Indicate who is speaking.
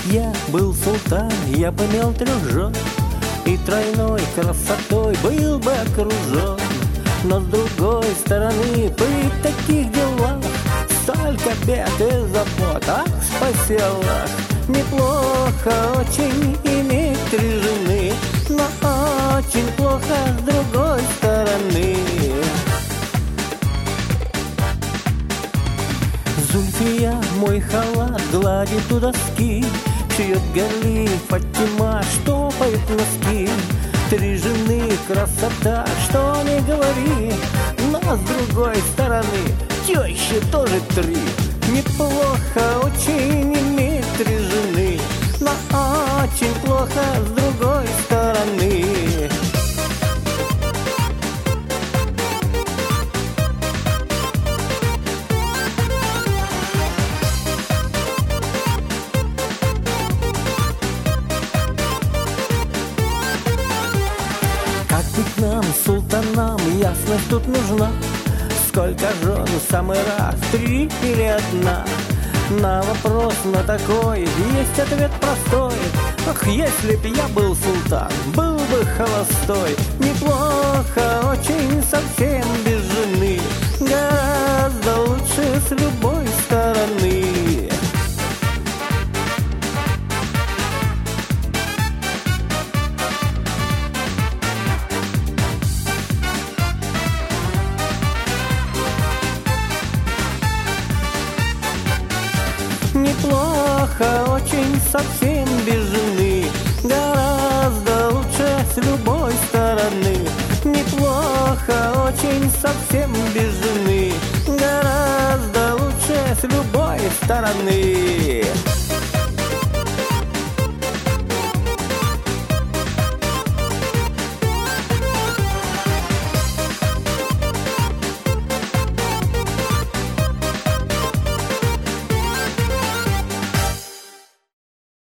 Speaker 1: я был султан, я бы имел 3 жен, и тройной красотой был бы окружен. Но с другой стороны, при таких делах столько бед и забот, ах, спасибо. Неплохо очень иметь 3 жены, но очень плохо с другой стороны. Зульфия мой халат гладит у доски, шьет Гали Фатима, штопает носки. 3 жены, красота, что не говори, но с другой стороны тещи тоже 3. Неплохо очень иметь 3 жены, но очень плохо с другой стороны. Как быть нам, султанам, ясность тут нужна. Сколько жен в самый раз, 3 или 1? На вопрос на такой есть ответ простой. Ах, если б я был султан, был бы холостой. Неплохо очень совсем без жены, гораздо лучше с любой стороны. Неплохо очень совсем без жены, гораздо лучше с любой стороны. Неплохо очень совсем без жены, гораздо лучше с любой стороны.